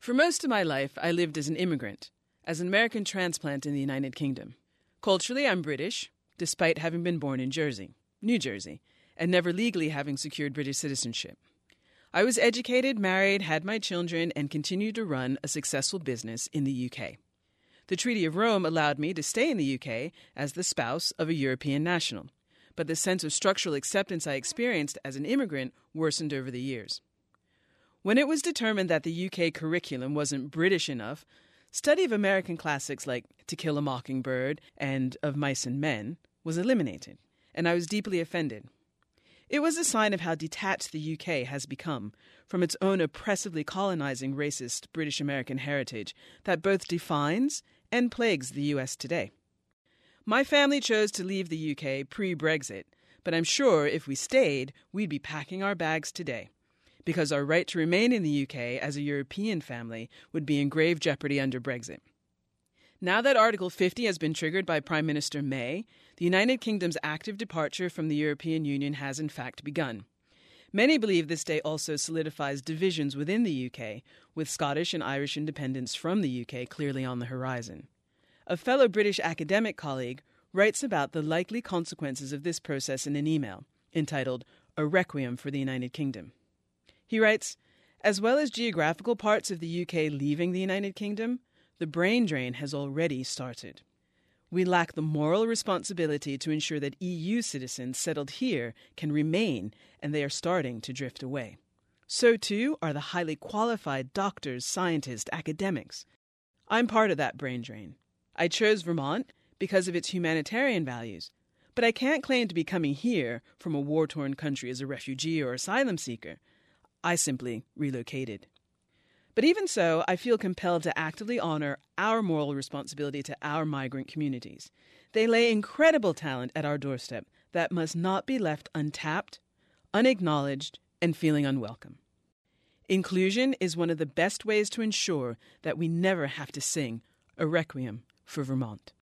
For most of my life, I lived as an immigrant, as an American transplant in the United Kingdom. Culturally, I'm British, despite having been born in Jersey, New Jersey, and never legally having secured British citizenship. I was educated, married, had my children, and continued to run a successful business in the UK. The Treaty of Rome allowed me to stay in the UK as the spouse of a European national, but the sense of structural acceptance I experienced as an immigrant worsened over the years. When it was determined that the UK curriculum wasn't British enough, study of American classics like To Kill a Mockingbird and Of Mice and Men was eliminated, and I was deeply offended. It was a sign of how detached the UK has become from its own oppressively colonizing racist British American heritage that both defines and plagues the US today. My family chose to leave the UK pre-Brexit, but I'm sure if we stayed, we'd be packing our bags today, because our right to remain in the UK as a European family would be in grave jeopardy under Brexit. Now that Article 50 has been triggered by Prime Minister May, the United Kingdom's active departure from the European Union has in fact begun. Many believe this day also solidifies divisions within the UK, with Scottish and Irish independence from the UK clearly on the horizon. A fellow British academic colleague writes about the likely consequences of this process in an email, entitled A Requiem for the United Kingdom. He writes, as well as geographical parts of the UK leaving the United Kingdom, the brain drain has already started. We lack the moral responsibility to ensure that EU citizens settled here can remain, and they are starting to drift away. So too are the highly qualified doctors, scientists, academics. I'm part of that brain drain. I chose Vermont because of its humanitarian values, but I can't claim to be coming here from a war-torn country as a refugee or asylum seeker. I simply relocated. But even so, I feel compelled to actively honor our moral responsibility to our migrant communities. They lay incredible talent at our doorstep that must not be left untapped, unacknowledged, and feeling unwelcome. Inclusion is one of the best ways to ensure that we never have to sing a requiem for Vermont.